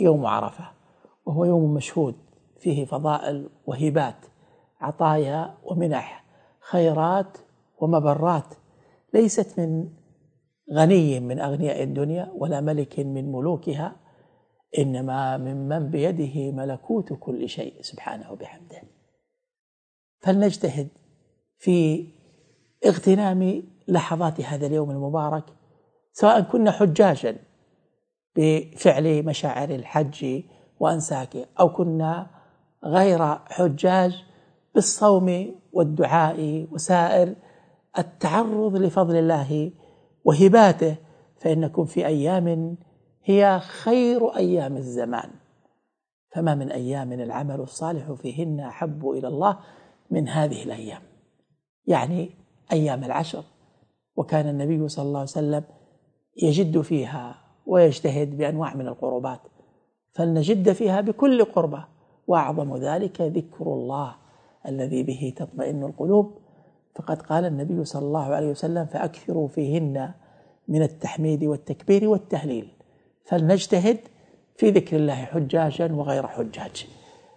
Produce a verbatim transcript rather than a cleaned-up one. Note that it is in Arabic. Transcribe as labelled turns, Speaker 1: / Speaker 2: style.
Speaker 1: يوم عرفة، وهو يوم مشهود فيه فضائل وهبات، عطايا ومنح، خيرات ومبرات، ليست من غني من أغنياء الدنيا ولا ملك من ملوكها، إنما ممن بيده ملكوت كل شيء سبحانه وبحمده. فلنجتهد في اغتنام لحظات هذا اليوم المبارك، سواء كنا حجاجا بفعل مشاعر الحج وأنساكه، أو كنا غير حجاج بالصوم والدعاء وسائر التعرض لفضل الله وهباته، فإنكم في أيام هي خير أيام الزمان، فما من أيام العمل الصالح فيهن أحب إلى الله من هذه الأيام، يعني أيام العشر. وكان النبي صلى الله عليه وسلم يجد فيها ويجتهد بأنواع من القربات، فلنجد فيها بكل قربة، وأعظم ذلك ذكر الله الذي به تطمئن القلوب. فقد قال النبي صلى الله عليه وسلم: فأكثروا فيهن من التحميد والتكبير والتهليل. فلنجتهد في ذكر الله حجاجا وغير حجاج.